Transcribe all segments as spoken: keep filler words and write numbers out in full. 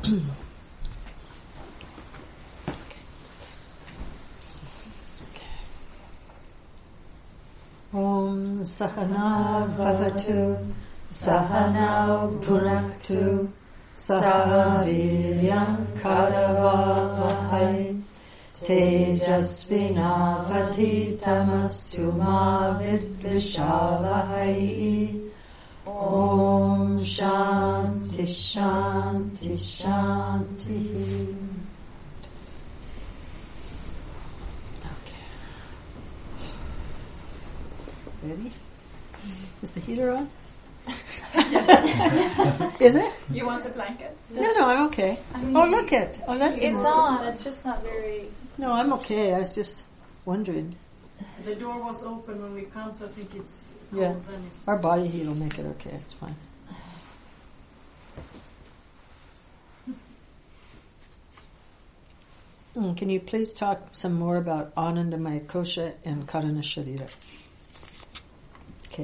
Om Sahana Bhavatu Sahanau Bhunaktu Sahaviryam Karavavahai Tejasvinavadhitamastu ma vidvishavahai. Om Shanti Shanti Shanti. Okay. Ready? Is the heater on? Is it? You want the blanket? No, no, I'm okay. I mean, oh, look it. Oh, that's it's on. It's just not very. No, I'm okay. I was just wondering. The door was open when we come, so I think it's cold. Yeah. Our body heat will make it okay. It's fine. Mm, can you please talk some more about Anandamaya Kosha and Karana Sharira? Okay.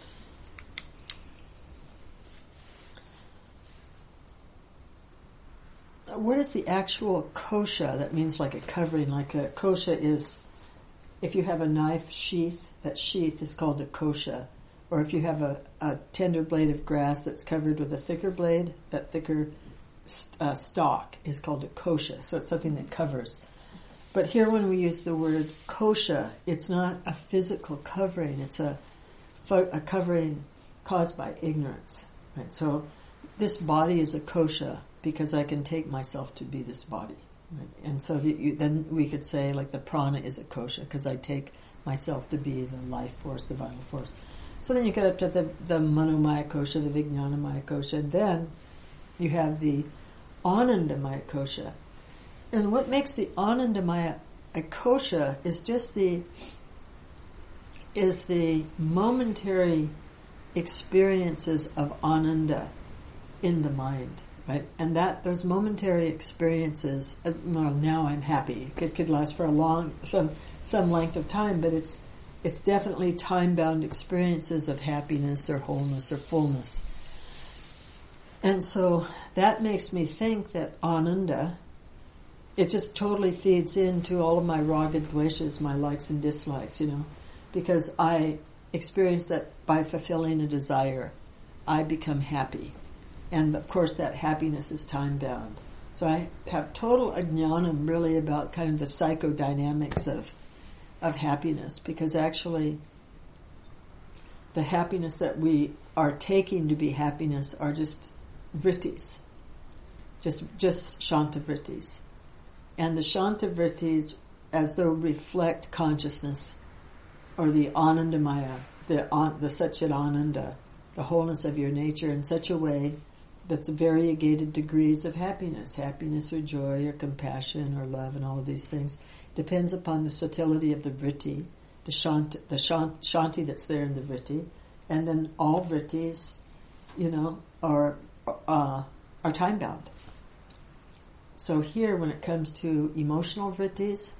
What is the actual kosha? That means like a covering, like a kosha is, if you have a knife sheath, that sheath is called a kosha. Or if you have a, a tender blade of grass that's covered with a thicker blade, that thicker uh, stalk is called a kosha. So it's something that covers. But here when we use the word kosha, it's not a physical covering, it's a, a covering caused by ignorance. Right? So this body is a kosha, because I can take myself to be this body. Right? And so the, you, then we could say like the prana is a kosha, because I take myself to be the life force, the vital force. So then you get up to the, the manomaya kosha, the vijnanamaya kosha, and then you have the anandamaya kosha. And what makes the anandamaya kosha is just the, is the momentary experiences of ananda in the mind. Right? And that, those momentary experiences, uh, well, now I'm happy. It could last for a long, some, some length of time, but it's, it's definitely time-bound experiences of happiness or wholeness or fullness. And so that makes me think that ananda, it just totally feeds into all of my raga dveshas, my likes and dislikes, you know, because I experience that by fulfilling a desire, I become happy. And of course that happiness is time-bound. So I have total ajnanam really about kind of the psychodynamics of of happiness, because actually the happiness that we are taking to be happiness are just vrittis. Just just shanta vrittis. And the shanta vrittis, as though reflect consciousness, or the anandamaya, the, the satchidananda, the wholeness of your nature in such a way that's variegated degrees of happiness, happiness or joy or compassion or love and all of these things. Depends upon the subtlety of the vritti, the shanti, the shant, shanti that's there in the vritti, and then all vrittis, you know, are uh, are time bound. So here, when it comes to emotional vrittis,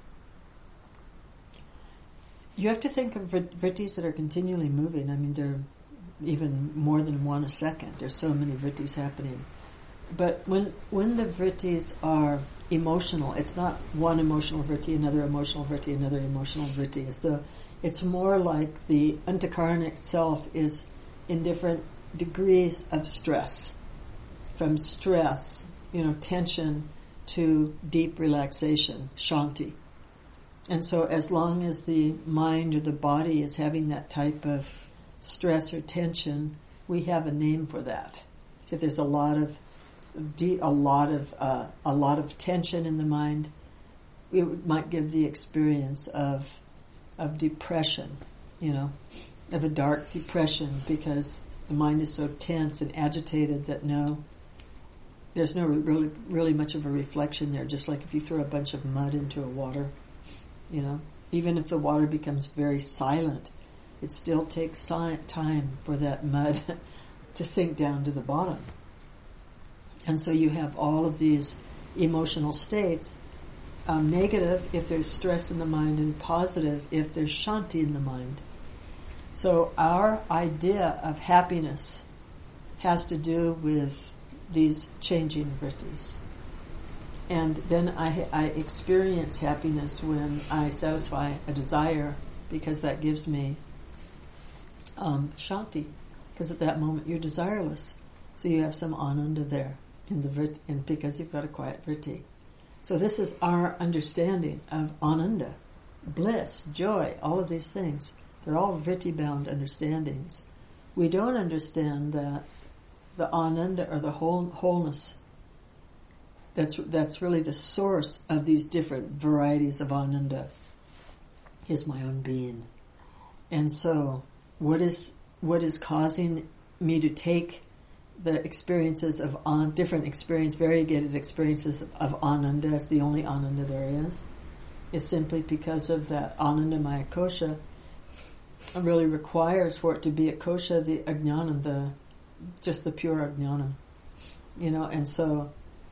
you have to think of vrittis that are continually moving. I mean, they're even more than one a second. There's so many vrittis happening. But when when the vrittis are emotional, it's not one emotional vritti, another emotional vritti, another emotional vritti. It's the, it's more like the antakarana itself is in different degrees of stress. From stress, you know, tension, to deep relaxation, shanti. And so as long as the mind or the body is having that type of stress or tension, we have a name for that. So if there's a lot of a lot of uh, a lot of tension in the mind, it might give the experience of of depression, you know, of a dark depression, because the mind is so tense and agitated that no, there's no really really much of a reflection there. Just like if you throw a bunch of mud into a water, you know, even if the water becomes very silent, it still takes time for that mud to sink down to the bottom. And so you have all of these emotional states, um, negative if there's stress in the mind, and positive if there's shanti in the mind. So our idea of happiness has to do with these changing vrittis. And then I, I experience happiness when I satisfy a desire, because that gives me um, shanti. Because at that moment you're desireless, so you have some ananda there in the vrit, and because you've got a quiet vritti. So this is our understanding of ananda, bliss, joy, all of these things. They're all vritti-bound understandings. We don't understand that the ananda, or the whole, wholeness, that's that's really the source of these different varieties of ananda, is my own being. And so what is what is causing me to take the experiences of an, different experience, variegated experiences of, of ananda as the only ananda there is, is simply because of that anandamaya kosha really requires for it to be a kosha, the ajnanam, the just the pure ajnanam, you know. And so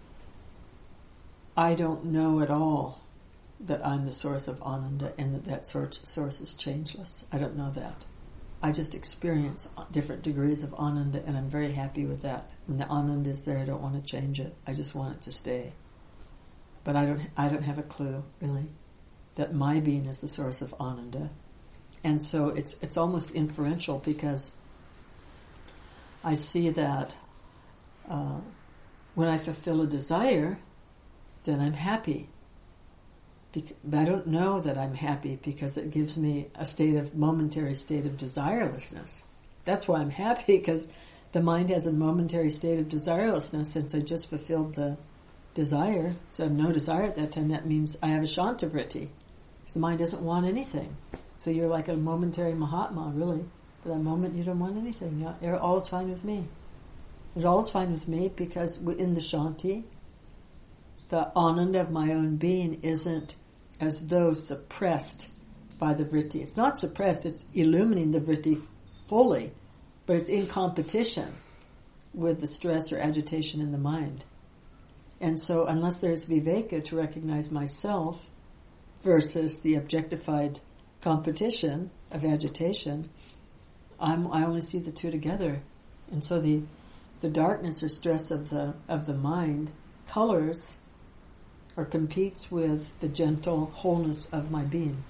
I don't know at all that I'm the source of ananda and that that source, source is changeless. I don't know that. I just experience different degrees of ananda, and I'm very happy with that. When the ananda is there, I don't want to change it. I just want it to stay. But I don't. I don't have a clue really that my being is the source of ananda, and so it's it's almost inferential, because I see that uh, when I fulfill a desire, then I'm happy. But I don't know that I'm happy because it gives me a state of, momentary state of desirelessness. That's why I'm happy, because the mind has a momentary state of desirelessness since I just fulfilled the desire. So I have no desire at that time. That means I have a shantavritti, because the mind doesn't want anything. So you're like a momentary Mahatma, really. For that moment you don't want anything. Yeah, all is fine with me. It's all is fine with me because in the shanti, the ananda of my own being isn't as though suppressed by the vritti. It's not suppressed, it's illumining the vritti fully, but it's in competition with the stress or agitation in the mind. And so unless there's viveka to recognize myself versus the objectified competition of agitation, I'm, I only see the two together. And so the the darkness or stress of the of the mind colors or competes with the gentle wholeness of my being.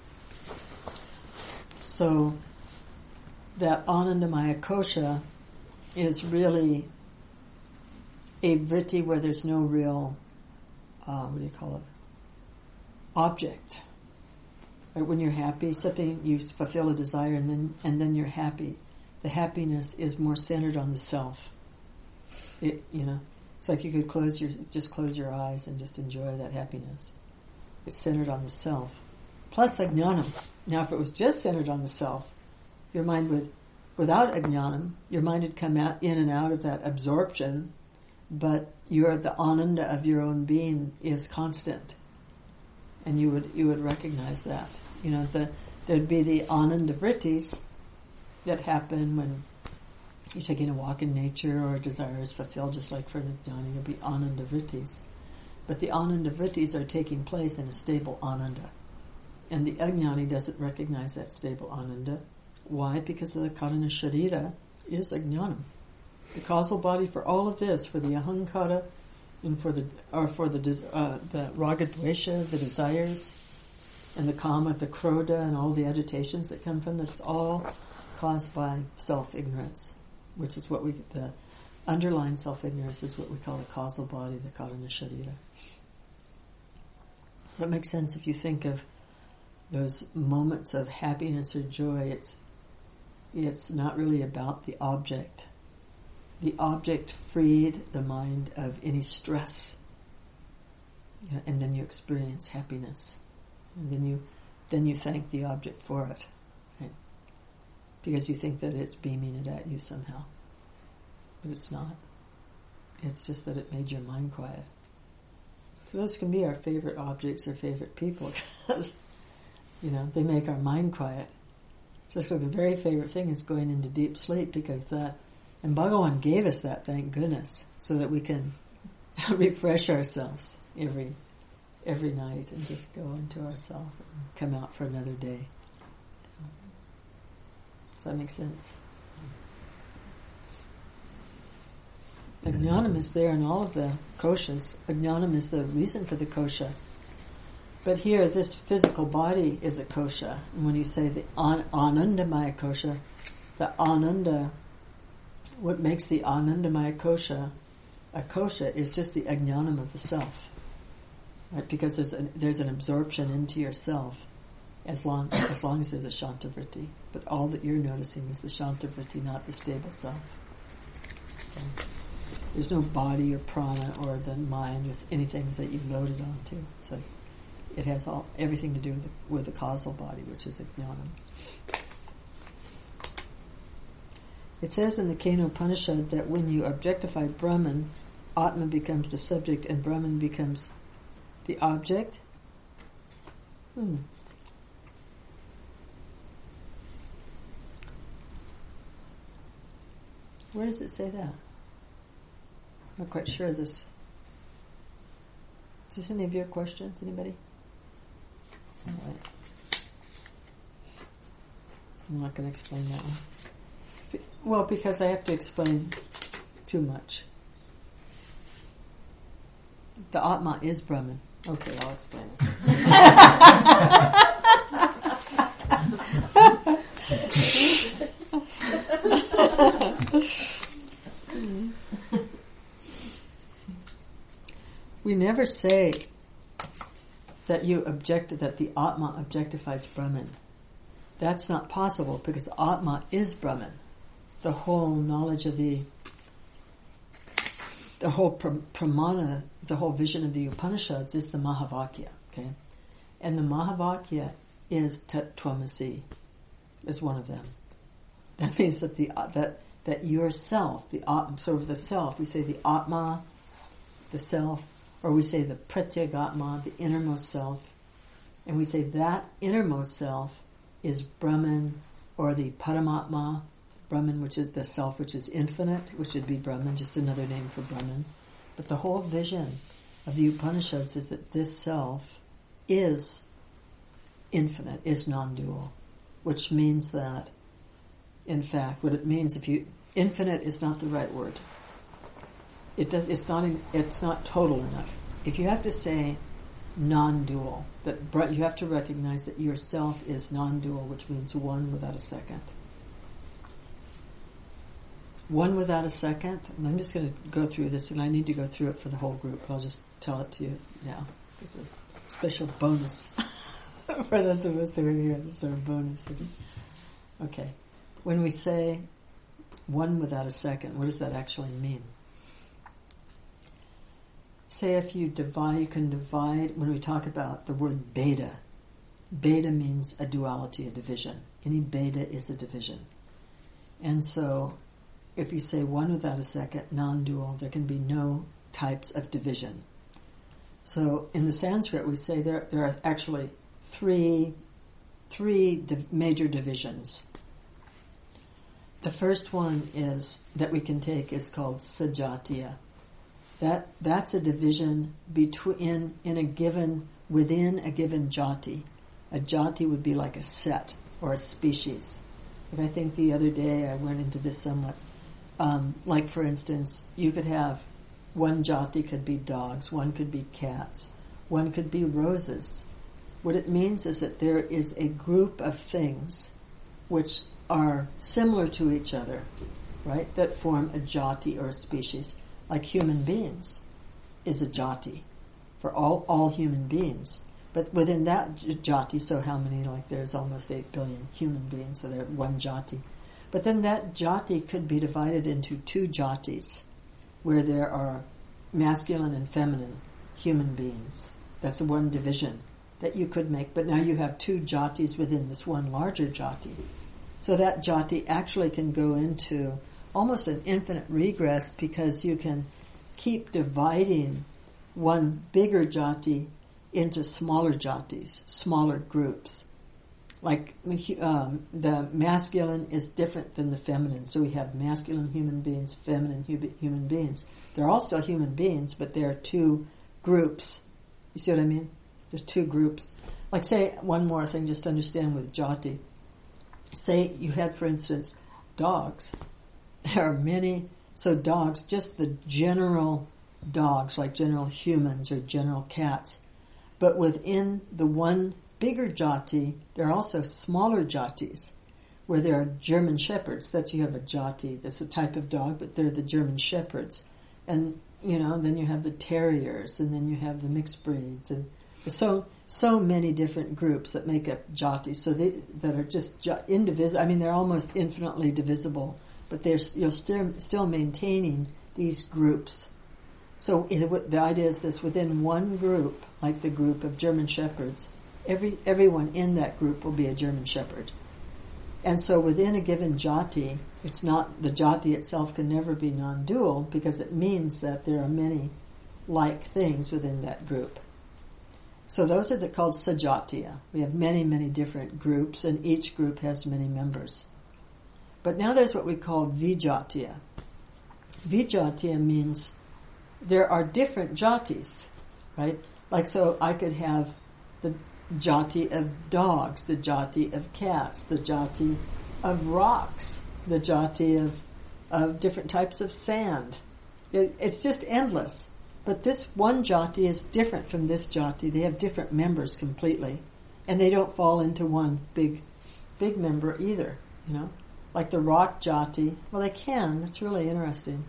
So that anandamaya kosha is really a vritti where there's no real, uh, what do you call it, object. Right? When you're happy, something, you fulfill a desire and then and then you're happy. The happiness is more centered on the self. It, you know, it's like you could close your, just close your eyes and just enjoy that happiness. It's centered on the self. Plus ajnanam. Now if it was just centered on the self, your mind would, without ajnanam, your mind would come out in and out of that absorption, but your, the ananda of your own being is constant. And you would, you would recognize that. You know, the, there'd be the ananda vrittis that happen when you're taking a walk in nature or a desire is fulfilled, just like for the jnani, there'll be ananda vrittis. But the ananda vrittis are taking place in a stable ananda. And the ajnani doesn't recognize that stable ananda. Why? Because the karana sharira is ajnanam. The causal body for all of this, for the ahankara, and for the, or for the, uh, the raga dvesha, the desires, and the kama, the krodha, and all the agitations that come from that, it's all caused by self-ignorance, which is what we, the underlying self-ignorance is what we call the causal body, the karana sharira. That makes sense if you think of those moments of happiness or joy. It's, it's not really about the object. The object freed the mind of any stress. Yeah, and then you experience happiness. And then you, then you thank the object for it. Right? Because you think that it's beaming it at you somehow. But it's not. It's just that it made your mind quiet. So those can be our favorite objects or favorite people, because, you know, they make our mind quiet. Just like the very favorite thing is going into deep sleep, because that, and Bhagavan gave us that, thank goodness, so that we can refresh ourselves every every night and just go into ourselves and come out for another day. Does that make sense? Ajnanam is there in all of the koshas. Ajnanam is the reason for the kosha. But here, this physical body is a kosha. And when you say the an- Anandamaya kosha, the Ananda, what makes the Anandamaya kosha a kosha is just the Ajnanam of the self. Right? Because there's an, there's an absorption into yourself as long as long as there's a Shantivritti. But all that you're noticing is the Shantivritti, not the stable self. So there's no body or prana or the mind with anything that you've loaded onto. So it has all everything to do with the, with the causal body, which is Ajnanam. It says in the Kena Upanishad that when you objectify Brahman, Atma becomes the subject and Brahman becomes the object. Hmm. Where does it say that? I'm not quite sure of this. Is this any of your questions? Anybody? All right. I'm not going to explain that one. Well, because I have to explain too much. The Atma is Brahman. Okay, I'll explain it. We never say that you object that the Atma objectifies Brahman. That's not possible because the Atma is Brahman. The whole knowledge of the, the whole pr- pramana, the whole vision of the Upanishads is the Mahavakya, okay? And the Mahavakya is Tat Tvamasi, is one of them. That means that the uh, that that yourself, the Atma, sort of the self, we say the Atma, the self, or we say the Pratyagatma, the innermost self, and we say that innermost self is Brahman, or the Paramatma, Brahman, which is the self which is infinite, which would be Brahman, just another name for Brahman. But the whole vision of the Upanishads is that this self is infinite, is non-dual, which means that, in fact, what it means, if you, infinite is not the right word. It does, it's not, it's not total enough. If you have to say non-dual, that you have to recognize that yourself is non-dual, which means one without a second. One without a second, and I'm just going to go through this, and I need to go through it for the whole group. I'll just tell it to you now. It's a special bonus for those of us who are here. This is our bonus. Okay. When we say one without a second, what does that actually mean? Say if you divide, you can divide, when we talk about the word beta, beta means a duality, a division. Any beta is a division. And so, if you say one without a second, non-dual, there can be no types of division. So in the Sanskrit we say there there are actually three three di- major divisions. The first one is that we can take is called sajatiya. That that's a division between in a given within a given jati. A jati would be like a set or a species. Like I think the other day I went into this somewhat. Um, like, for instance, you could have one jati could be dogs, one could be cats, one could be roses. What it means is that there is a group of things which are similar to each other, right, that form a jati or a species. Like human beings is a jati for all, all human beings. But within that jati, so how many, like there's almost eight billion human beings, so they're one jati. But then that jati could be divided into two jatis, where there are masculine and feminine human beings. That's one division that you could make. But now you have two jatis within this one larger jati. So that jati actually can go into almost an infinite regress because you can keep dividing one bigger jati into smaller jatis, smaller groups. Like um, the masculine is different than the feminine. So we have masculine human beings, feminine hu- human beings. They're all still human beings, but there are two groups. You see what I mean? There's two groups. Like say, one more thing just to understand with jati. Say you had, for instance, dogs. There are many So dogs, just the general dogs, like general humans or general cats. But within the one bigger jati, there are also smaller jatis, where there are German shepherds. That you have a jati, that's a type of dog, but they're the German shepherds. And, you know, then you have the terriers, and then you have the mixed breeds, and so so many different groups that make up jatis. So they that are just indivisible. I mean, they're almost infinitely divisible, but they're you're still still maintaining these groups. So it, the idea is this: within one group, like the group of German shepherds, every everyone in that group will be a German shepherd. And so within a given jati, it's not, the jati itself can never be non-dual, because it means that there are many like things within that group. So those are the, called sajatiya. We have many, many different groups, and each group has many members. But now there's what we call vijatiya. Vijatiya means there are different jatis, right? Like, so I could have the jati of dogs, the jati of cats, the jati of rocks, the jati of of different types of sand. It, it's just endless. But this one jati is different from this jati. They have different members completely, and they don't fall into one big, big member either. You know, like the rock jati. Well, they can. That's really interesting.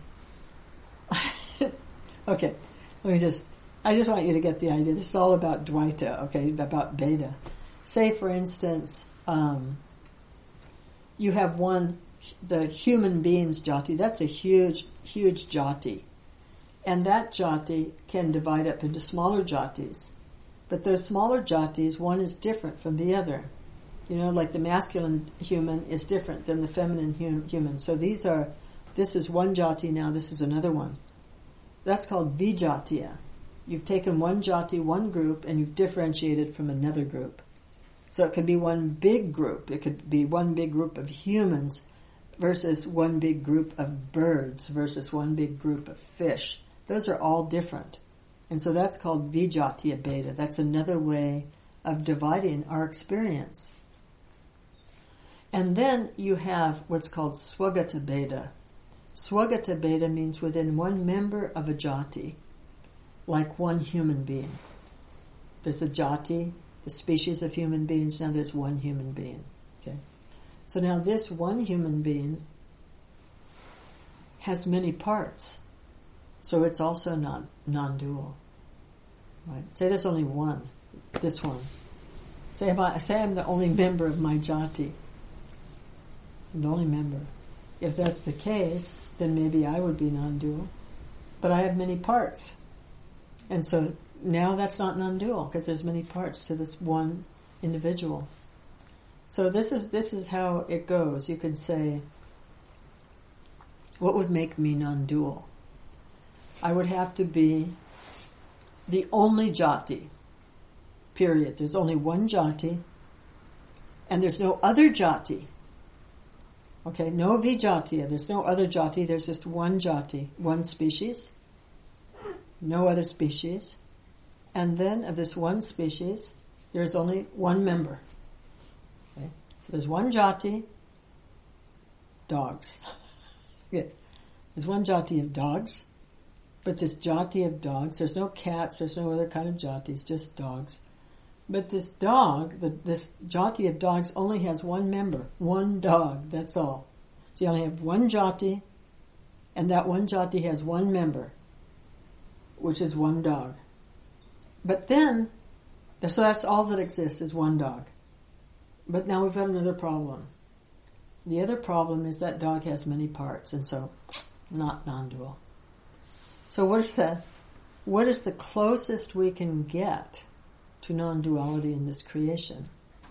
Okay, let me just. I just want you to get the idea. This is all about Dvaita, okay, about Bheda. Say, for instance, um, you have one, the human beings jati. That's a huge, huge jati. And that jati can divide up into smaller jatis. But those smaller jatis, one is different from the other. You know, like the masculine human is different than the feminine hum- human. So these are, this is one jati now, this is another one. That's called vijatiya. You've taken one jati, one group, and you've differentiated from another group. So it could be one big group. It could be one big group of humans versus one big group of birds versus one big group of fish. Those are all different. And so that's called vijatiya bheda. That's another way of dividing our experience. And then you have what's called swagata bheda. Swagata bheda means within one member of a jati, like one human being. There's a jati, the species of human beings, now there's one human being. Okay. So now this one human being has many parts. So it's also not non-dual. Right? Say there's only one, this one. Say, if I, say I'm the only member of my jati. I'm the only member. If that's the case, then maybe I would be non-dual. But I have many parts. And so now that's not non-dual, because there's many parts to this one individual. So this is this is how it goes. You can say, what would make me non-dual? I would have to be the only jati, period. There's only one jati, and there's no other jati. Okay, no vijatiya. There's no other jati. There's just one jati, one species. No other species. And then of this one species, there's only one member. Okay? So there's one jati, dogs. Yeah. There's one jati of dogs, but this jati of dogs, there's no cats, there's no other kind of jatis, just dogs. But this dog, the, this jati of dogs only has one member, one dog, that's all. So you only have one jati, and that one jati has one member, which is one dog. But then, so that's all that exists is one dog. But now we've got another problem. The other problem is that dog has many parts, and so not non-dual. So what is the, what is the closest we can get to non-duality in this creation?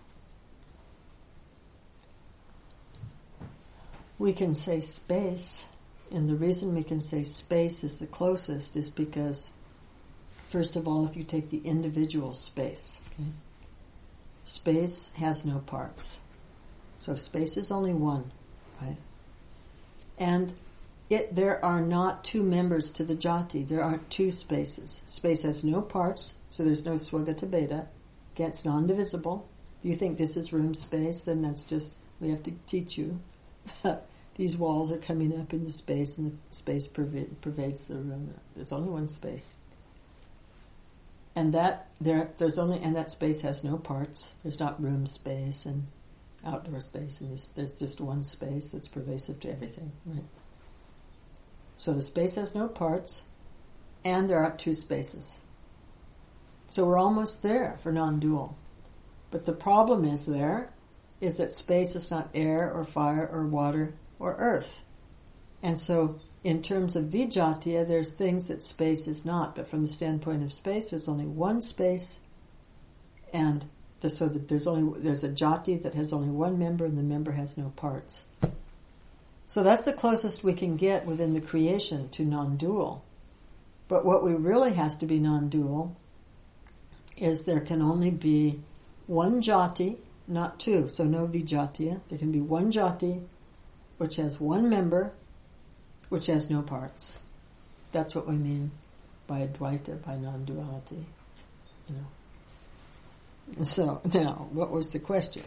We can say space, and the reason we can say space is the closest is because, first of all, if you take the individual space, okay, space has no parts. So space is only one, right? And it, there are not two members to the jati. There aren't two spaces. Space has no parts, so there's no swagata bheda. It's non-divisible. If you think this is room space, then that's just, we have to teach you. The these walls are coming up into space, and the space perv- pervades the room. There's only one space. And that there, there's only, and that space has no parts. There's not room space and outdoor space, and there's, there's just one space that's pervasive to everything, right? So the space has no parts, and there are two spaces. So we're almost there for non-dual. But the problem is there, is that space is not air or fire or water or earth. And so in terms of vijatiya, there's things that space is not, but from the standpoint of space, there's only one space, and the, so that there's only there's a jati that has only one member, and the member has no parts. So that's the closest we can get within the creation to non-dual. But what we really has to be non-dual is there can only be one jati, not two, so no vijatiya. There can be one jati, which has one member, which has no parts. That's what we mean by Advaita, by non-duality. You know. So, now, what was the question?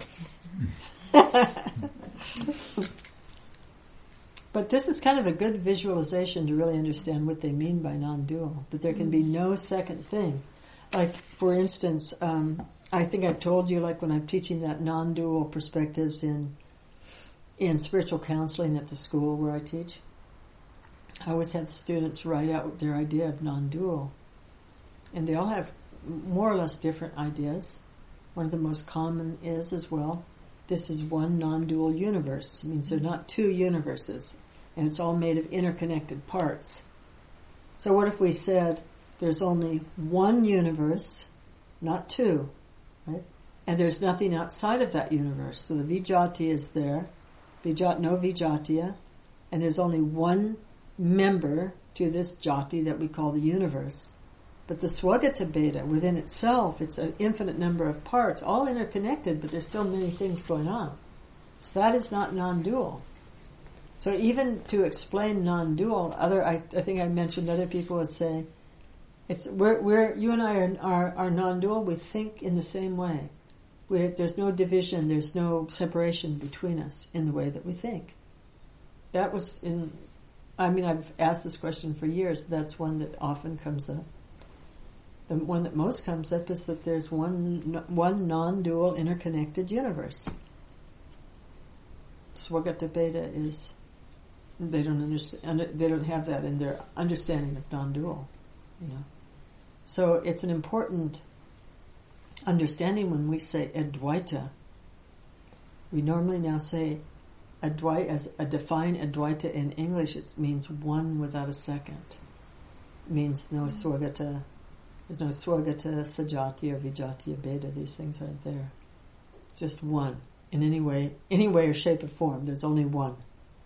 But this is kind of a good visualization to really understand what they mean by non-dual, that there can be no second thing. Like, for instance, um, I think I've told you, like when I'm teaching that non-dual perspectives in in spiritual counseling at the school where I teach, I always have the students write out their idea of non-dual. And they all have more or less different ideas. One of the most common is, as well, this is one non-dual universe. It means there are not two universes, and it's all made of interconnected parts. So what if we said there's only one universe, not two, right? And there's nothing outside of that universe. So the vijati is there, vijat, no vijatiya, and there's only one member to this jati that we call the universe. But the swagata beta within itself, it's an infinite number of parts, all interconnected, but there's still many things going on. So that is not non-dual. So even to explain non-dual, other I, I think I mentioned other people would say, it's we're, we're you and I are, are are non-dual. We think in the same way. We, there's no division. There's no separation between us in the way that we think. That was in. I mean, I've asked this question for years. That's one that often comes up. The one that most comes up is that there's one one non-dual interconnected universe. Swagata Beta is. They don't understand. They don't have that in their understanding of non-dual. You know. So it's an important understanding when we say Advaita. We normally now say Advaita, as a define Advaita in English, it means one without a second. It means no swagata, there's no swagata, sajati, or vijatiya beta. These things aren't there. Just one. In any way, any way or shape or form, there's only one.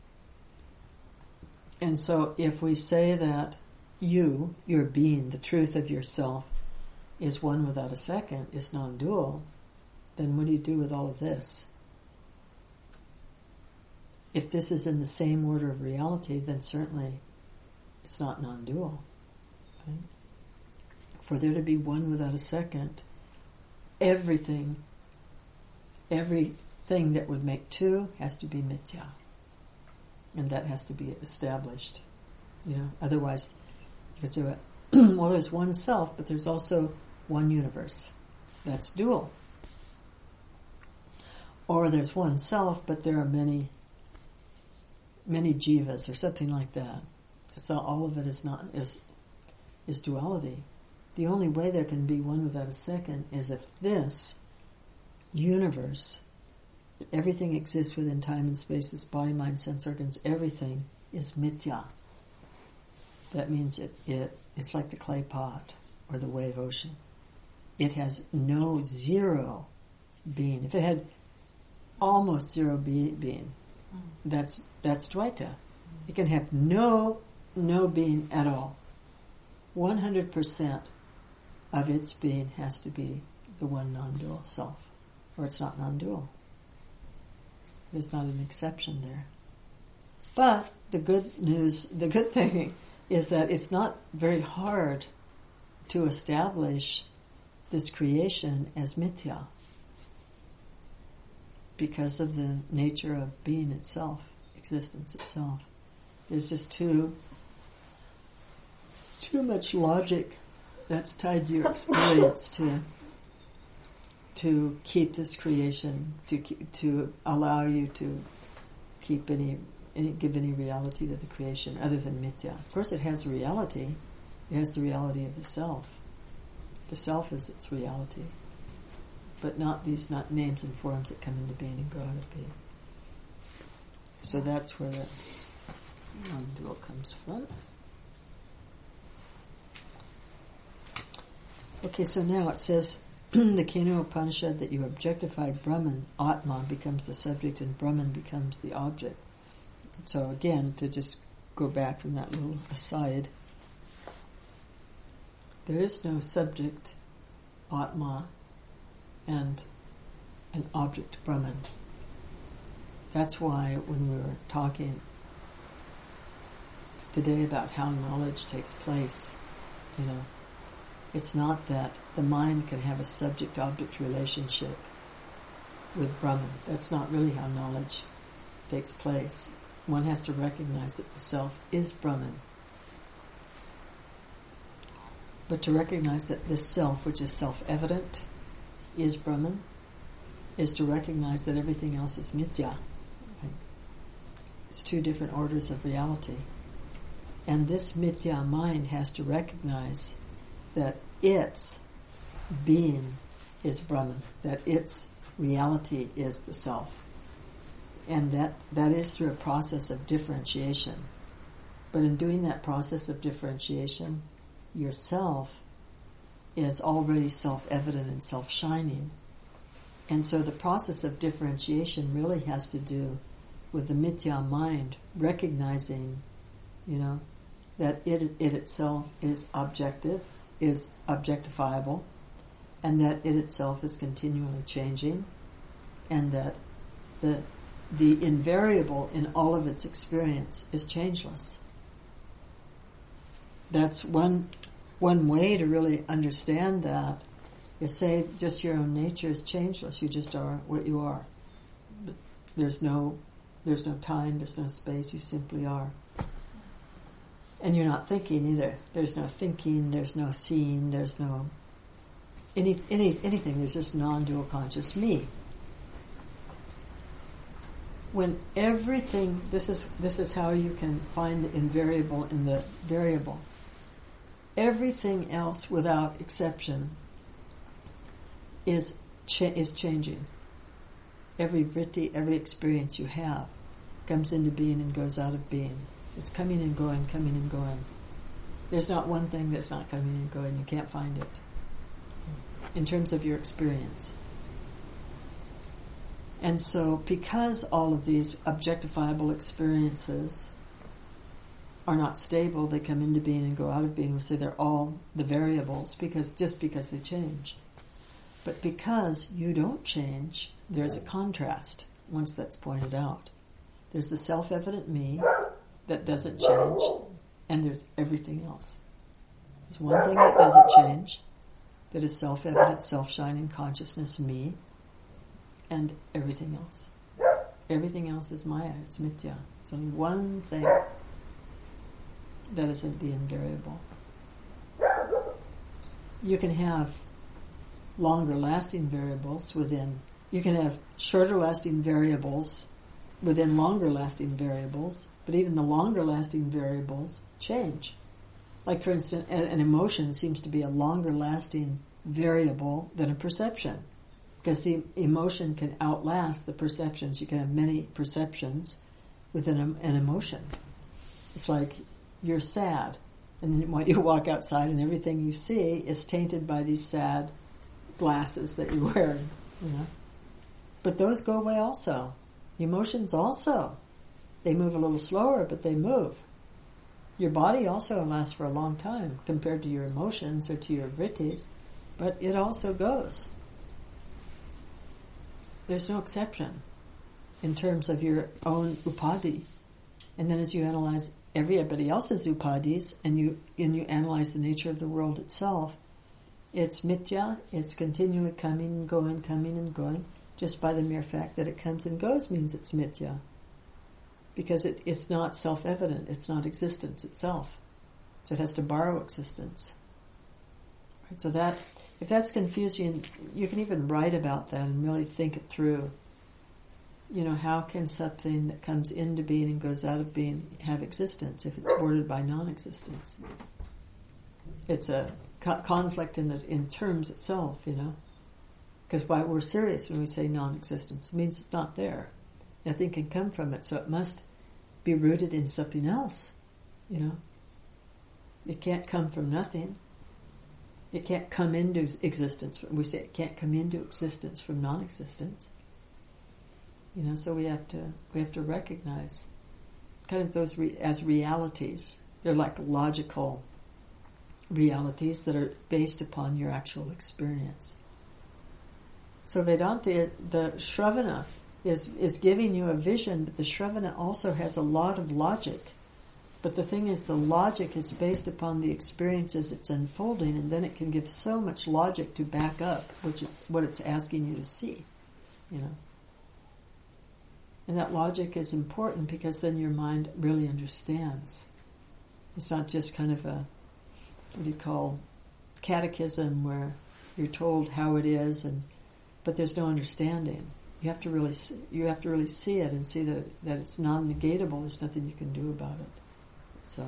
And so if we say that you, your being, the truth of yourself, is one without a second, is non-dual, then what do you do with all of this? If this is in the same order of reality, then certainly it's not non-dual. Right? For there to be one without a second, everything, everything that would make two has to be mithya. And that has to be established. You know, otherwise, because there are, well, there's one self, but there's also one universe. That's dual. Or there's one self, but there are many, many jivas, or something like that. It's not, all of it is not is is duality. The only way there can be one without a second is if this universe, everything exists within time and space, this body, mind, sense organs, everything is mithya. That means it, it it's like the clay pot or the wave ocean. It has no zero being. If it had almost zero be, being, mm. that's that's Dvaita. Mm. It can have no no being at all. One hundred percent of its being has to be the one non-dual self, or it's not non-dual. There's not an exception there. But the good news, the good thing is that it's not very hard to establish this creation as mithya because of the nature of being itself. existence itself. There's just too, too much logic that's tied to your experience to, to keep this creation, to keep, to allow you to keep any, any, give any reality to the creation other than mithya. Of course it has reality. It has the reality of the self. The self is its reality. But not these not names and forms that come into being and go out of being. So that's where the non-dual comes from. Okay, so now it says the Kena Upanishad that you objectify Brahman, Atma becomes the subject and Brahman becomes the object. So again, to just go back from that little aside, there is no subject, Atma, and an object, Brahman. That's why when we were talking today about how knowledge takes place, you know, it's not that the mind can have a subject-object relationship with Brahman. That's not really how knowledge takes place. One has to recognize that the self is Brahman. But to recognize that this self, which is self-evident, is Brahman, is to recognize that everything else is mithya. Right? It's two different orders of reality. And this mithya mind has to recognize that its being is Brahman, that its reality is the self. And that, that is through a process of differentiation. But in doing that process of differentiation, yourself is already self-evident and self-shining. And so the process of differentiation really has to do with the mithya mind recognizing, you know, that it, it itself is objective, is objectifiable, and that it itself is continually changing, and that the the invariable in all of its experience is changeless. That's one one way to really understand that is say just your own nature is changeless. You just are what you are. There's no there's no time, there's no space, you simply are. And you're not thinking either. There's no thinking, there's no seeing, there's no any any anything, there's just non-dual conscious me. When everything this is this is how you can find the invariable in the variable. Everything else, without exception, is cha- is changing. Every vritti, every experience you have, comes into being and goes out of being. It's coming and going, coming and going. There's not one thing that's not coming and going. You can't find it in terms of your experience. And so, because all of these objectifiable experiences are not stable, they come into being and go out of being. We say they're all the variables because just because they change. But because you don't change, there's a contrast once that's pointed out. There's the self-evident me that doesn't change, and there's everything else. There's one thing that doesn't change, that is self-evident, self-shining consciousness me, and everything else. Everything else is Maya, it's mithya. It's only one thing that isn't the invariable. You can have longer lasting variables within, you can have shorter lasting variables within longer lasting variables, but even the longer lasting variables change. Like for instance, an emotion seems to be a longer lasting variable than a perception, because the emotion can outlast the perceptions. You can have many perceptions within a, an emotion. It's like you're sad, and then you walk outside and everything you see is tainted by these sad glasses that you're wearing, you know. But those go away also. Emotions also. They move a little slower, but they move. Your body also lasts for a long time compared to your emotions or to your vrittis, but it also goes. There's no exception in terms of your own upadhi. And then as you analyze everybody else's upadhis and you and you analyze the nature of the world itself, it's mithya, it's continually coming and going, coming and going. Just by the mere fact that it comes and goes means it's mithya. because it, it's not self-evident. It's not existence itself. So it has to borrow existence. Right? So that, if that's confusing, you can even write about that and really think it through. You know, how can something that comes into being and goes out of being have existence if it's bordered by non-existence? It's a co- conflict in the in terms itself, you know. Because why we're serious when we say non-existence, it means it's not there. Nothing can come from it, so it must be rooted in something else, you know. It can't come from nothing. It can't come into existence. We say it can't come into existence from non-existence. You know, so we have to we have to recognize kind of those re- as realities. They're like logical realities that are based upon your actual experience. So Vedanta, the Shravana, is is giving you a vision, but the Shravana also has a lot of logic. But the thing is, the logic is based upon the experiences it's unfolding, and then it can give so much logic to back up which it, what it's asking you to see, you know. And that logic is important because then your mind really understands. It's not just kind of a, what do you call, catechism where you're told how it is, and but there's no understanding. You have to really, see, you have to really see it and see that that it's non-negatable. There's nothing you can do about it. So,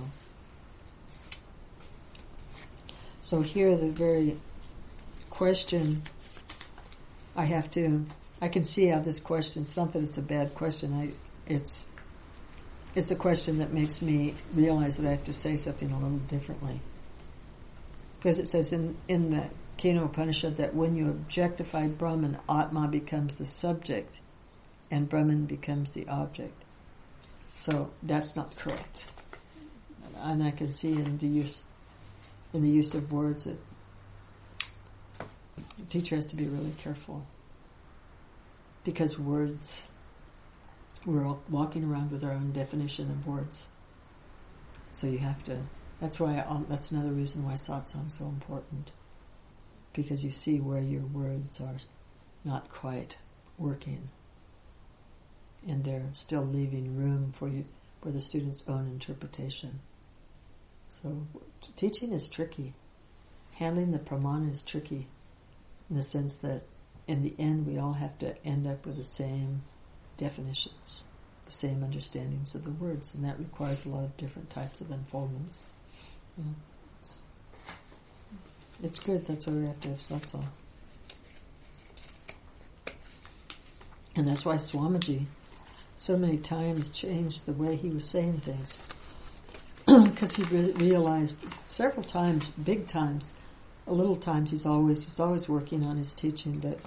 so here the very question I have to. I can see how this question, it's not that it's a bad question, I, it's it's a question that makes me realize that I have to say something a little differently. Because it says in, in the Kena Upanishad that when you objectify Brahman, Atma becomes the subject and Brahman becomes the object. So that's not correct. And I can see in the use in the use of words that the teacher has to be really careful. Because words, we're all walking around with our own definition of words. So you have to, that's why, I, um, that's another reason why satsang's so important. Because you see where your words are not quite working. And they're still leaving room for you, for the student's own interpretation. So teaching is tricky. Handling the pramana is tricky in the sense that in the end, we all have to end up with the same definitions, the same understandings of the words, and that requires a lot of different types of unfoldments. You know, it's, it's good, that's why we have to have satsang. And that's why Swamiji so many times changed the way he was saying things. Because he re- realized several times, big times, a little times, he's always he's always working on his teaching, that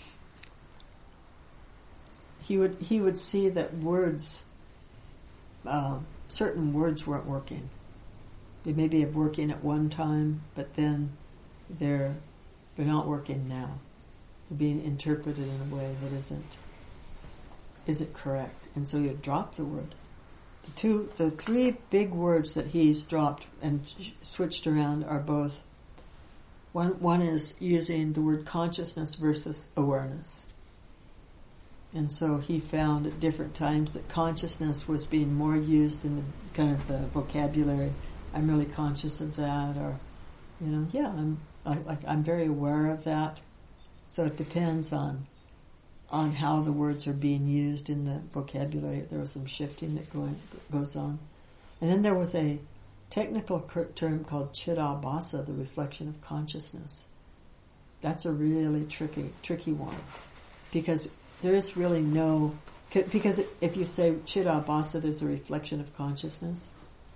he would he would see that words, uh, certain words weren't working. They maybe have working at one time, but then they're they're not working now. They're being interpreted in a way that isn't isn't correct, and so you drop the word. The two, the three big words that he's dropped and switched around are both. One one is using the word consciousness versus awareness. And so he found at different times that consciousness was being more used in the kind of the vocabulary. I'm really conscious of that, or, you know, yeah, I'm I, like I'm very aware of that. So it depends on on how the words are being used in the vocabulary. There was some shifting that going, goes on. And then there was a technical term called Chidabhasa, the reflection of consciousness. That's a really tricky, tricky one. Because there is really no, because if you say Chidabhasa, there's a reflection of consciousness,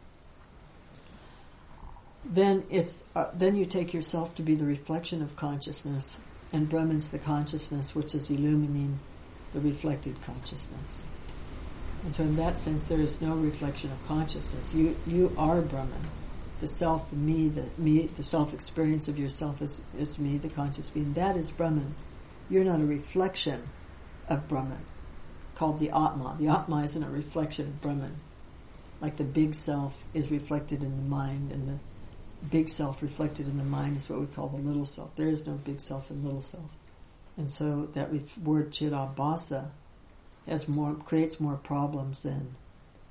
then it's, uh, then you take yourself to be the reflection of consciousness, and Brahman's the consciousness which is illumining the reflected consciousness. And so in that sense, there is no reflection of consciousness. You you are Brahman. The self, the me, the me, the self-experience of yourself is, is me, the conscious being. That is Brahman. You're not a reflection of Brahman, called the Atma. The Atma isn't a reflection of Brahman. Like the big self is reflected in the mind, and the big self reflected in the mind is what we call the little self. There is no big self and little self. And so that word Chidabhasa has more, creates more problems than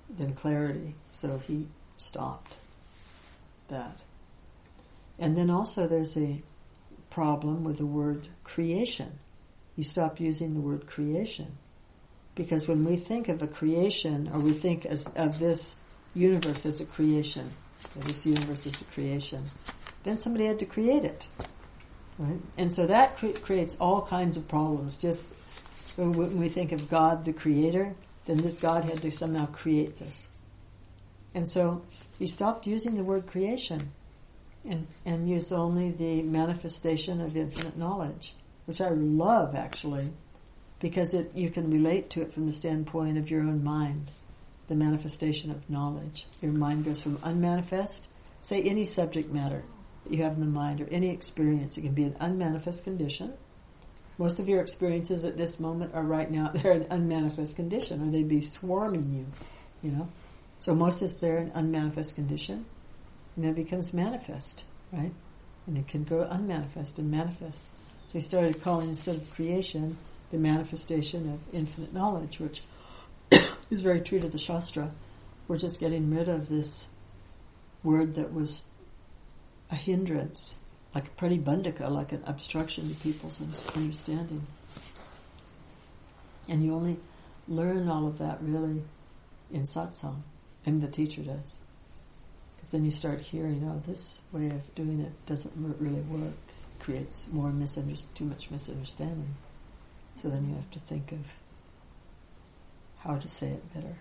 than clarity. So he stopped that. And then also there's a problem with the word creation. He stopped using the word creation. Because when we think of a creation, or we think as, of this universe as a creation, or this universe as a creation, then somebody had to create it. Right? And so that cre- creates all kinds of problems. Just when we think of God the creator, then this God had to somehow create this. And so he stopped using the word creation and, and used only the manifestation of infinite knowledge, which I love actually, because it you can relate to it from the standpoint of your own mind, the manifestation of knowledge. Your mind goes from unmanifest, say any subject matter that you have in the mind or any experience. It can be an unmanifest condition. Most of your experiences at this moment are right now, they're an unmanifest condition, or they'd be swarming you, you know. So most is there an unmanifest condition, and then it becomes manifest, right? And it can go unmanifest and manifest. So he started calling, instead of creation, the manifestation of infinite knowledge, which is very true to the Shastra. We're just getting rid of this word that was a hindrance, like a pratibandhaka, like an obstruction to people's understanding. And you only learn all of that really in satsang, and the teacher does. Because then you start hearing, oh, this way of doing it doesn't really work, creates more misunderstanding, too much misunderstanding. So then you have to think of how to say it better.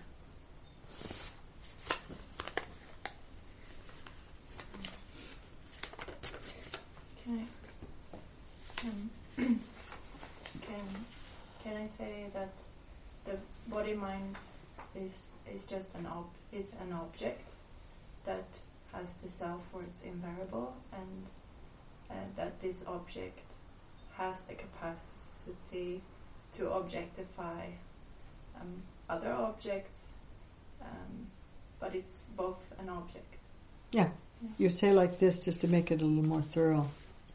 Can I, um, can, can I say that the body-mind is is just an ob, is an object that has the self for its invariable, and uh, that this object has the capacity to objectify um, other objects, um, but it's both an object. Yeah. yeah, you say like this just to make it a little more thorough.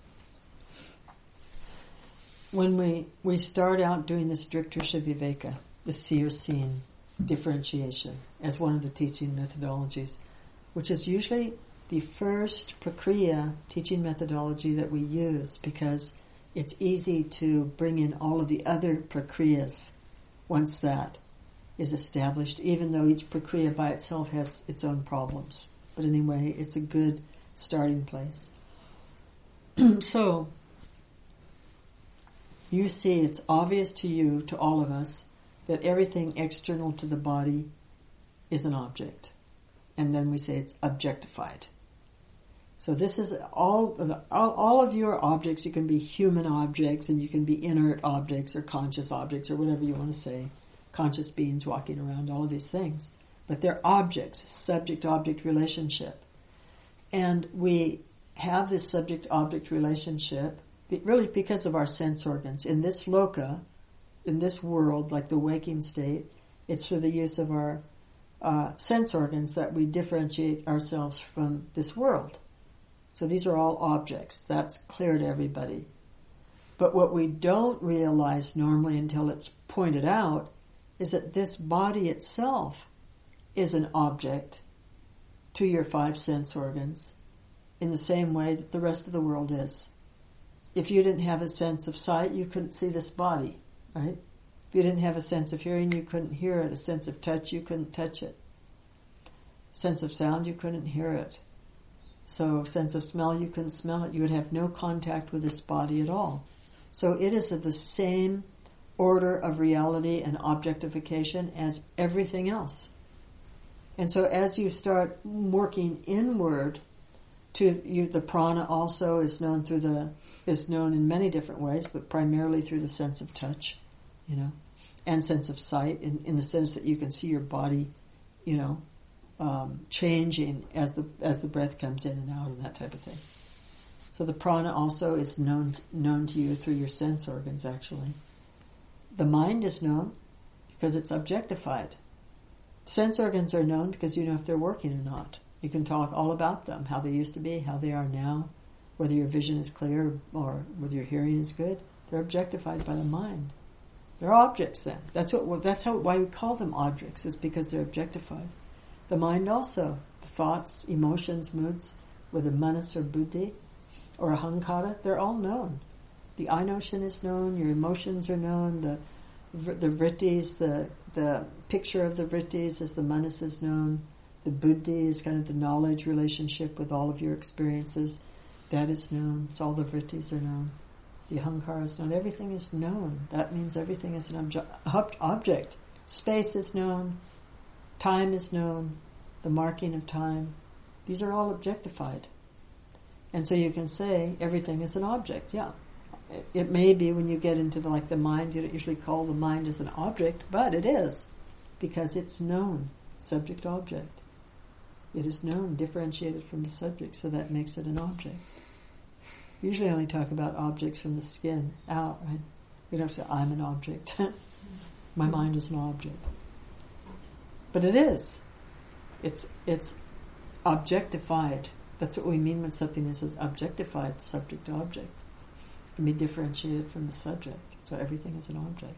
When we, we start out doing the strict Drisha Viveka, the seer-seen differentiation as one of the teaching methodologies, which is usually the first prakriya teaching methodology that we use, because it's easy to bring in all of the other prakriyas once that is established, even though each prakriya by itself has its own problems. But anyway, it's a good starting place. So, you see, it's obvious to you, to all of us, that everything external to the body is an object. And then we say it's objectified. So this is all, all, all of your objects. You can be human objects, and you can be inert objects, or conscious objects, or whatever you want to say. Conscious beings walking around, all of these things. But they're objects, subject-object relationship. And we have this subject-object relationship really because of our sense organs. In this loka, in this world, like the waking state, it's for the use of our uh, sense organs that we differentiate ourselves from this world. So these are all objects. That's clear to everybody. But what we don't realize normally until it's pointed out is that this body itself is an object to your five sense organs in the same way that the rest of the world is. If you didn't have a sense of sight, you couldn't see this body, right? If you didn't have a sense of hearing, you couldn't hear it. A sense of touch, you couldn't touch it. Sense of sound, you couldn't hear it. So sense of smell, you couldn't smell it. You would have no contact with this body at all. So it is of the same order of reality and objectification as everything else. And so as you start working inward, to you, the prana also is known through the is known in many different ways, but primarily through the sense of touch, you know, and sense of sight, in, in the sense that you can see your body, you know, um, changing as the as the breath comes in and out and that type of thing. So the prana also is known known to you through your sense organs. Actually, the mind is known because it's objectified. Sense organs are known because you know if they're working or not. You can talk all about them, how they used to be, how they are now, whether your vision is clear or whether your hearing is good. They're objectified by the mind. They're objects then. That's what. That's how. Why we call them objects, is because they're objectified. The mind also, the thoughts, emotions, moods, whether manas or buddhi or ahankara, they're all known. The I notion is known. Your emotions are known. The the vrittis, the the picture of the vrittis as the manas is known. The buddhi is kind of the knowledge relationship with all of your experiences. That is known. So all the vrittis are known. The ahankara is known. Everything is known. That means everything is an obje- ob- object. Space is known. Time is known. The marking of time. These are all objectified. And so you can say everything is an object. Yeah. It, it may be when you get into the, like the mind, you don't usually call the mind as an object, but it is. Because it's known. Subject object. It is known, differentiated from the subject, so that makes it an object. Usually I only talk about objects from the skin out, right? We don't say, I'm an object. My mind is an object. But it is. It's it's objectified. That's what we mean when something is as objectified, subject-object. It can be differentiated from the subject. So everything is an object.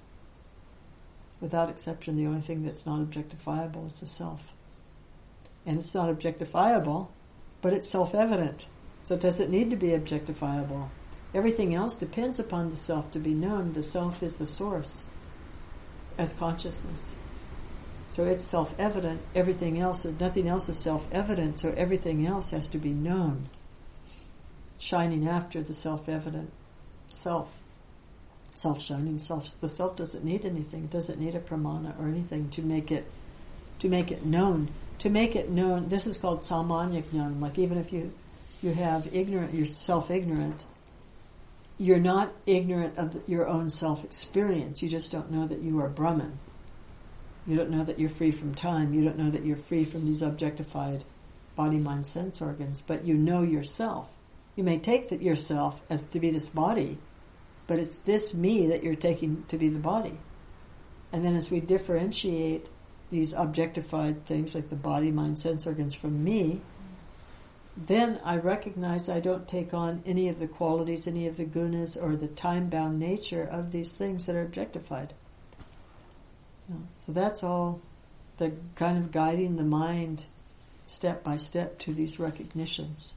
Without exception, the only thing that's not objectifiable is the self. And it's not objectifiable, but it's self-evident. So it doesn't need to be objectifiable. Everything else depends upon the self to be known. The self is the source as consciousness. So it's self-evident. Everything else, nothing else is self-evident, so everything else has to be known. Shining after the self-evident self. Self-shining self. The self doesn't need anything. It doesn't need a pramana or anything to make it to make it known. To make it known, this is called samanya jnana. Like even if you you have ignorant, you're self-ignorant, you're not ignorant of the, your own self-experience. You just don't know that you are Brahman. You don't know that you're free from time. You don't know that you're free from these objectified body, mind, sense organs. But you know yourself. You may take that yourself as to be this body, but it's this me that you're taking to be the body. And then as we differentiate these objectified things like the body, mind, sense organs from me, then I recognize I don't take on any of the qualities, any of the gunas, or the time-bound nature of these things that are objectified. You know, so that's all the kind of guiding the mind step by step to these recognitions.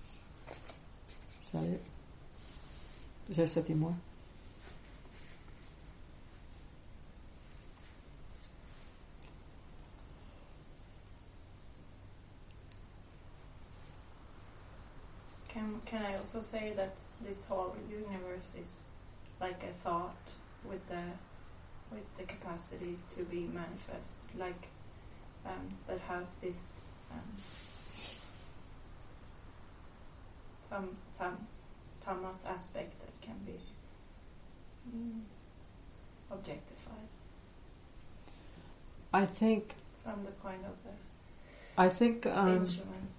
Is that it? Is there something more? Can can I also say that this whole universe is like a thought with the with the capacity to be manifest, like um, that have this um, some some tamas aspect that can be mm, objectified. I think from the point of the I think um, instrument.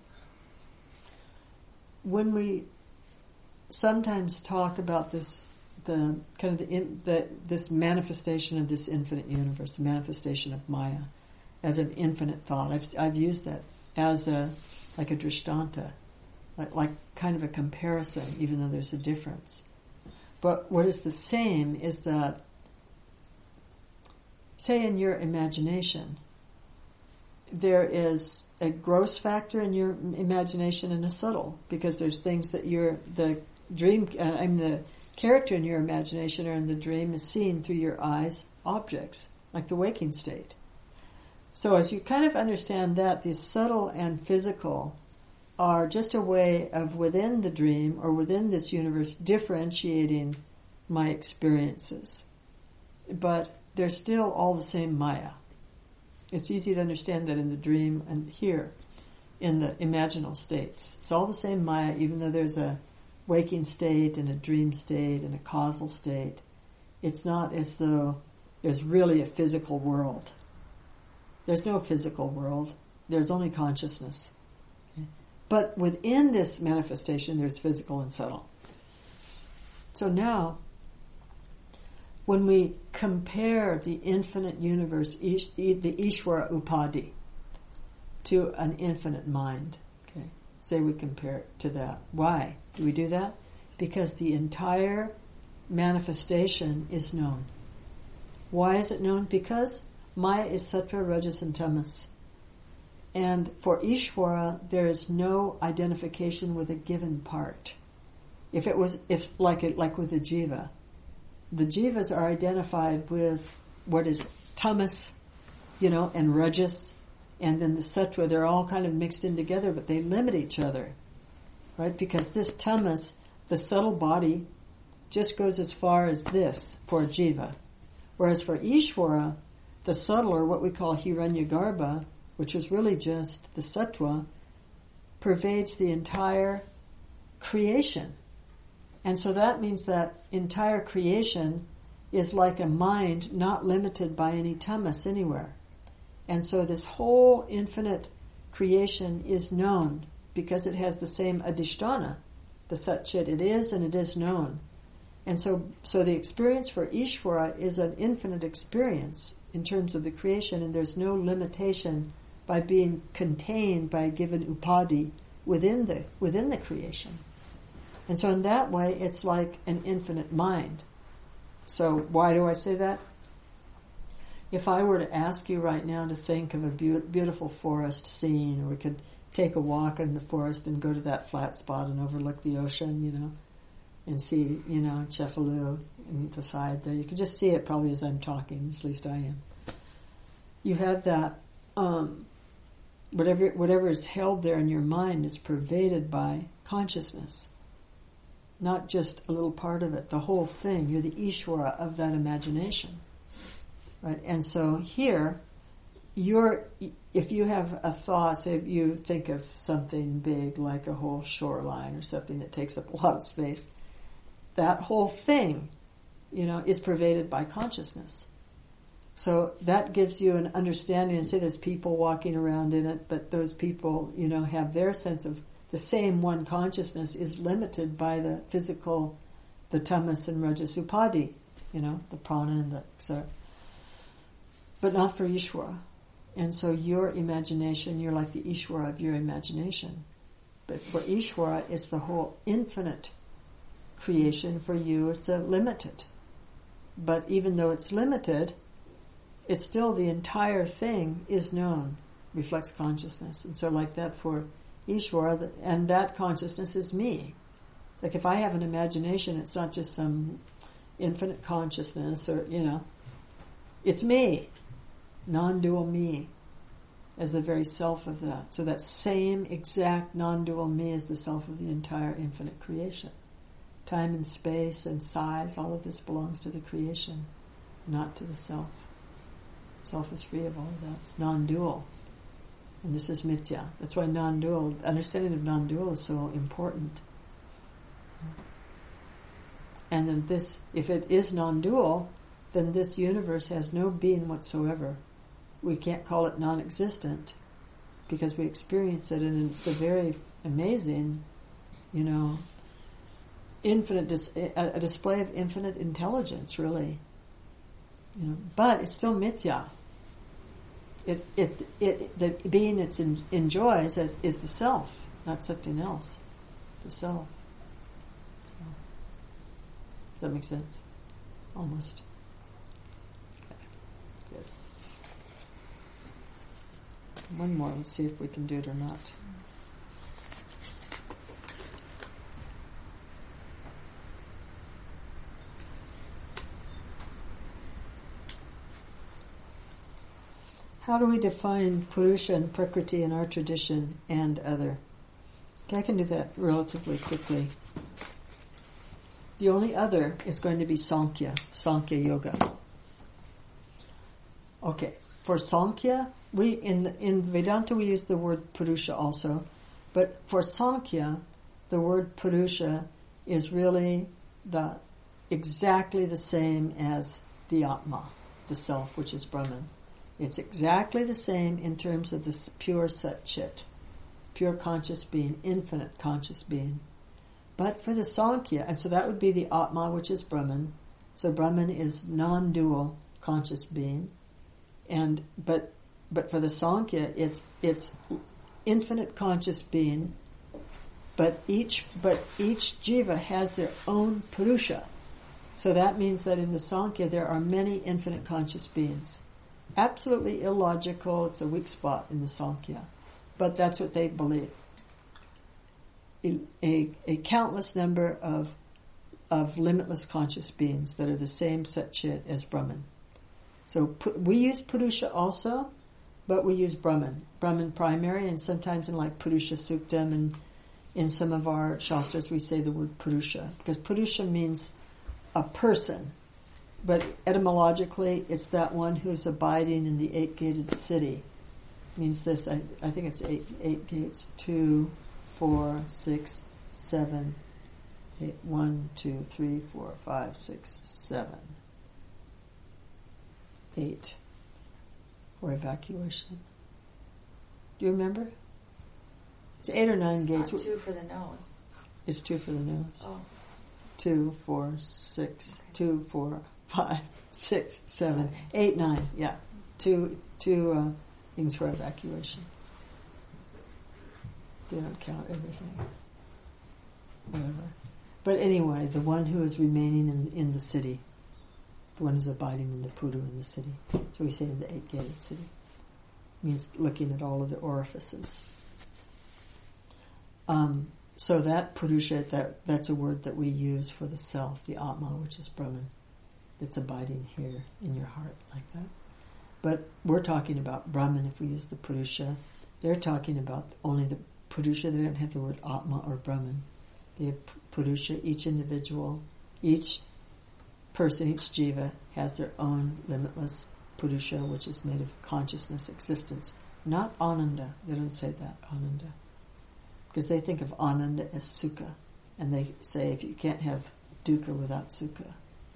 When we sometimes talk about this, the kind of the, in, the this manifestation of this infinite universe, the manifestation of Maya, as an infinite thought, I've I've used that as a like a drishtanta, like like kind of a comparison, even though there's a difference. But what is the same is that, say, in your imagination, there is a gross factor in your imagination and a subtle, because there's things that you're, the dream, uh, I mean the character in your imagination or in the dream is seen through your eyes, objects, like the waking state. So as you kind of understand that, the subtle and physical are just a way of within the dream or within this universe differentiating my experiences. But they're still all the same Maya. It's easy to understand that in the dream and here, in the imaginal states. It's all the same Maya, even though there's a waking state and a dream state and a causal state. It's not as though there's really a physical world. There's no physical world. There's only consciousness. Okay? But within this manifestation, there's physical and subtle. So now, when we compare the infinite universe, the Ishvara Upadi, to an infinite mind, okay, say we compare it to that. Why do we do that? Because the entire manifestation is known. Why is it known? Because Maya is Sattva, Rajas, and Tamas. And for Ishvara, there is no identification with a given part. If it was, if like it, like with the Jiva, the Jivas are identified with what is Tamas, you know, and Rajas, and then the Sattva. They're all kind of mixed in together, but they limit each other, right? Because this Tamas, the subtle body, just goes as far as this for Jiva, whereas for Ishvara, the subtle, or what we call Hiranyagarbha, which is really just the Sattva, pervades the entire creation. And so that means that entire creation is like a mind not limited by any tamas anywhere. And so this whole infinite creation is known because it has the same adhisthana, the Sat-Chit. It is and it is known. And so, so the experience for Ishvara is an infinite experience in terms of the creation, and there's no limitation by being contained by a given upadhi within the within the creation. And so in that way, it's like an infinite mind. So why do I say that? If I were to ask you right now to think of a be- beautiful forest scene, or we could take a walk in the forest and go to that flat spot and overlook the ocean, you know, and see, you know, Cefalù and the side there. You could just see it probably as I'm talking, at least I am. You have that, um, whatever whatever is held there in your mind is pervaded by consciousness. Not just a little part of it, the whole thing. You're the Ishvara of that imagination. Right? And so here, you're, if you have a thought, say if you think of something big like a whole shoreline or something that takes up a lot of space, that whole thing, you know, is pervaded by consciousness. So that gives you an understanding, and say there's people walking around in it, but those people, you know, have their sense of the same one consciousness is limited by the physical, the tamas and rajas upadhi, you know, the prana and the et cetera. But not for Ishvara. And so your imagination, you're like the Ishvara of your imagination. But for Ishvara, it's the whole infinite creation. For you, it's a limited. But even though it's limited, it's still the entire thing is known, reflects consciousness. And so like that for Ishvara, and that consciousness is me. Like if I have an imagination, it's not just some infinite consciousness or, you know, it's me, non-dual me, as the very self of that. So that same exact non-dual me is the self of the entire infinite creation. Time and space and size, all of this belongs to the creation, not to the self. Self is free of all of that. It's non-dual. And this is mithya. That's why non-dual, understanding of non-dual is so important. And then this, if it is non-dual, then this universe has no being whatsoever. We can't call it non-existent because we experience it, and it's a very amazing, you know, infinite, dis- a, a display of infinite intelligence, really. You know, but it's still mithya. It, it, it, the being it in, enjoys is, is the self, not something else. The self. So, does that make sense? Almost. Okay. Good. One more. Let's see if we can do it or not. How do we define Purusha and Prakriti in our tradition and other? Okay, I can do that relatively quickly. The only other is going to be Sankhya, Sankhya Yoga. Okay, for Sankhya, we in in Vedanta we use the word Purusha also, but for Sankhya, the word Purusha is really the exactly the same as the Atma, the self, which is Brahman. It's exactly the same in terms of the pure Sat-Chit, pure conscious being, infinite conscious being. But for the Sankhya, and so that would be the Atma, which is Brahman. So Brahman is non-dual conscious being, and but but for the Sankhya, it's it's infinite conscious being. But each but each jiva has their own Purusha. So that means that in the Sankhya there are many infinite conscious beings. Absolutely illogical, it's a weak spot in the Sankhya. But that's what they believe. A, a, a countless number of of limitless conscious beings that are the same Satchit as Brahman. So we use Purusha also, but we use Brahman. Brahman primary, and sometimes in like Purusha Suktam and in some of our Shastras we say the word Purusha, because Purusha means a person, but etymologically it's that one who's abiding in the eight-gated city. It means this, I, I think it's eight, eight gates, two, four, six, seven, eight, one, two, three, four, five, six, seven, eight for evacuation. Do you remember? It's eight or nine it's gates. Not two for the nose. It's two for the nose. Oh. Two, four, six, Okay. two, four, five, six, seven, seven. eight, nine. Yeah, two, two uh, things for evacuation. They don't count everything. Whatever. But anyway, the one who is remaining in, in the city, the one who's abiding in the Puru in the city. So we say in the eight-gated city. Means looking at all of the orifices. Um, so that Purusha, that, that's a word that we use for the self, the Atma, which is Brahman, that's abiding here in your heart like that. But we're talking about Brahman if we use the Purusha. They're talking about only the Purusha. They don't have the word Atma or Brahman. They have Purusha. Each individual, each person, each jiva has their own limitless Purusha, which is made of consciousness, existence. Not Ananda. They don't say that, Ananda. Because they think of Ananda as Sukha. And they say if you can't have Dukkha without Sukha.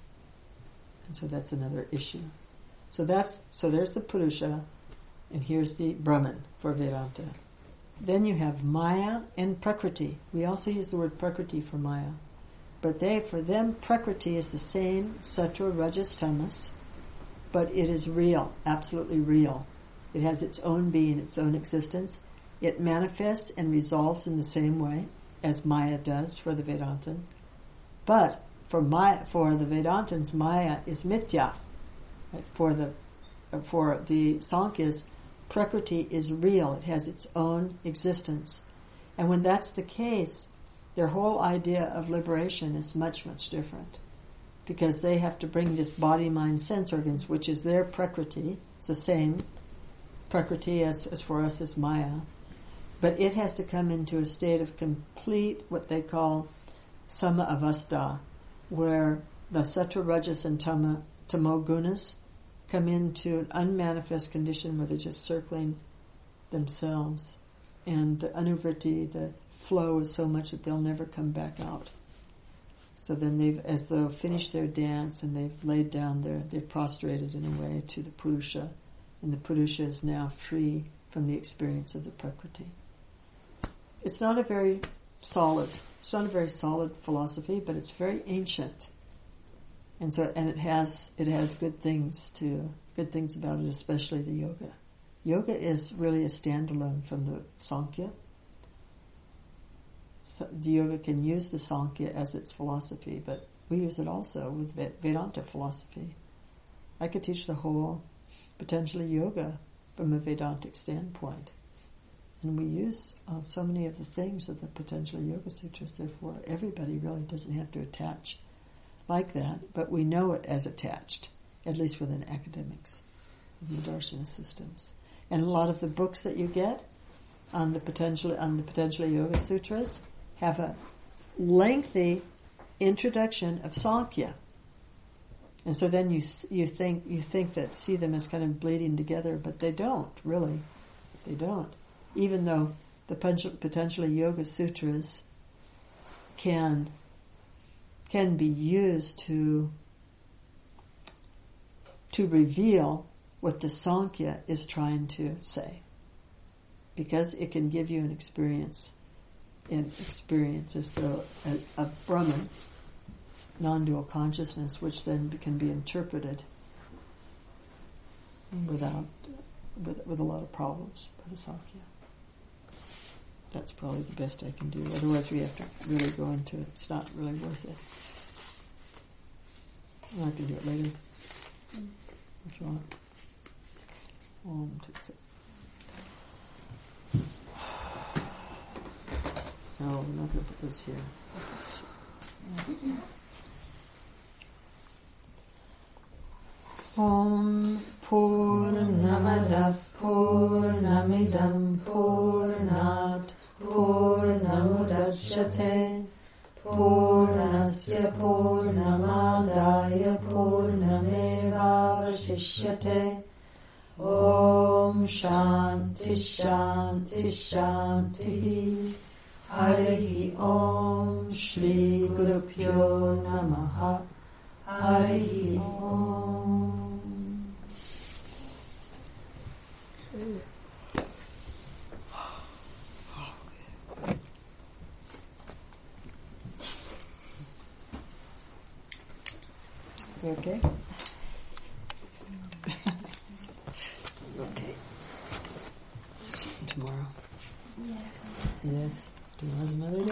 And so that's another issue. So that's so there's the Purusha, and here's the Brahman for Vedanta. Then you have Maya and Prakriti. We also use the word Prakriti for Maya. But they, for them, Prakriti is the same Sattva, Rajas, Tamas, but it is real, absolutely real. It has its own being, its own existence. It manifests and resolves in the same way as Maya does for the Vedantins. But for Maya, for the Vedantins, Maya is Mithya. Right? For the for the Sankhya's, Prakriti is real. It has its own existence. And when that's the case, their whole idea of liberation is much, much different. Because they have to bring this body, mind, sense organs, which is their Prakriti. It's the same Prakriti as, as for us as Maya. But it has to come into a state of complete, what they call Sama Avastha, where the Sattva, Rajas, and Tama, Tamo gunas come into an unmanifest condition where they're just circling themselves. And the anuvritti, the flow, is so much that they'll never come back out. So then they've, as though finished their dance and they've laid down there, they've prostrated in a way to the Purusha. And the Purusha is now free from the experience of the Prakriti. It's not a very solid, it's not a very solid philosophy, but it's very ancient. And so, and it has, it has good things to, good things about it, especially the yoga. Yoga is really a standalone from the Sankhya. So the yoga can use the Sankhya as its philosophy, but we use it also with Vedanta philosophy. I could teach the whole Patanjali yoga from a Vedantic standpoint. And we use uh, so many of the things of the Patanjali Yoga Sutras, therefore everybody really doesn't have to attach like that, but we know it as attached, at least within academics, within the Darshana systems. And a lot of the books that you get on the Patanjali, on the Patanjali Yoga Sutras have a lengthy introduction of Sankhya. And so then you you think you think that see them as kind of bleeding together, but they don't, really. They don't. Even though the Patanjali Yoga Sutras can can be used to to reveal what the Sankhya is trying to say, because it can give you an experience, an experience as though a, a Brahman, non-dual consciousness, which then can be interpreted without with, with a lot of problems by the Sankhya. That's probably the best I can do. Otherwise, we have to really go into it. It's not really worth it. I can do it later. If you want. Om Tat Sat. No, we're not going to put this here. Om Purnamadav Purnamidam Purnat Purnamudachyate Purnasya Purnamadaya Purnamevavashishyate Om Shanti Shanti Shanti Harihi Om Shri Gurupyo Namaha Harihi Om. Okay. Okay. See you tomorrow. Yes. Yes. Tomorrow's another day.